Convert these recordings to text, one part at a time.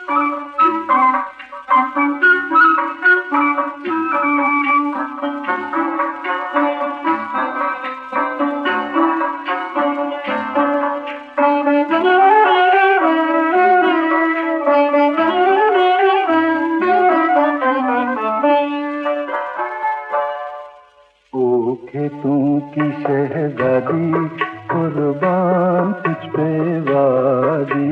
खेतों की शहजादी कुर्बान तुझ पे वादी,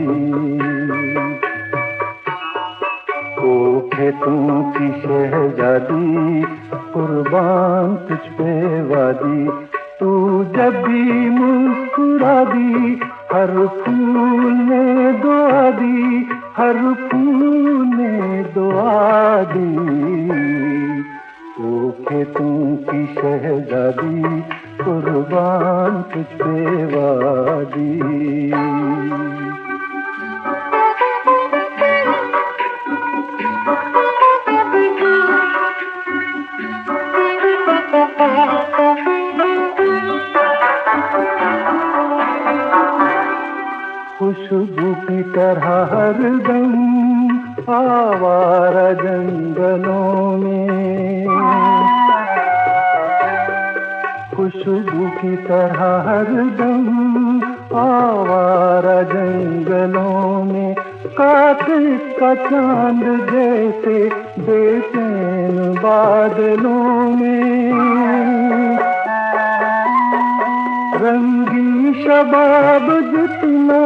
ओ खेतों की शहजादी कुर्बान तुझ पे वादी। तू जब भी मुस्कुरा दी हर फूल ने दुआ दी, हर फूल ने दुआ दी। ओ खेतों की शहजादी कुर्बान तुझ पे वादी। खुशबू की तरह हरदम आवारा जंगलों में, खुशबू की तरह हरदम आवारा जंगलों में। कार्तिक का चांद जैसे बेचैन बादलों में। रंगी शबाब जितना,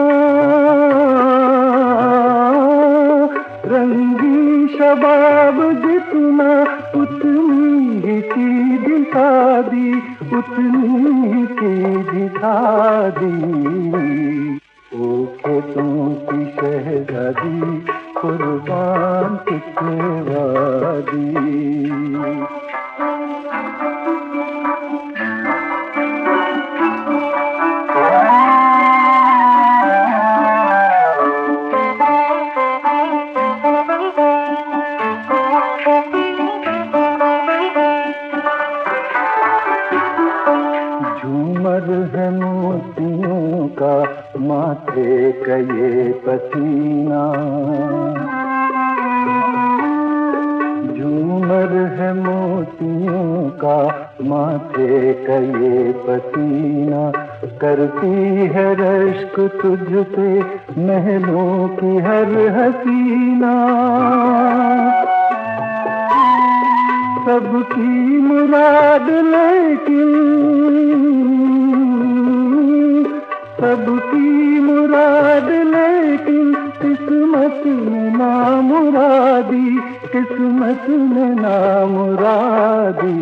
रंगी शबाब जितना उतनी ही सीधी सादी, उतनी ही सीधी सादी। ओ खेतों की शहजादी कुर्बान तुझ पे वादी। झूमर है मोतियों का माथे का ये पसीना, झूमर है मोतियों का माथे का ये पसीना। करती है रश्क तुझ पे महलों की हर हसीना। सबकी मुराद लेकिन, सबकी मुराद लेकिन किस्मत में नामुरादी, किस्मत में नामुरादी।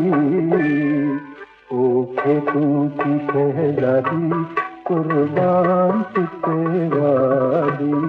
ओ खेतों की शहजादी कुर्बान तुझ पे वादी।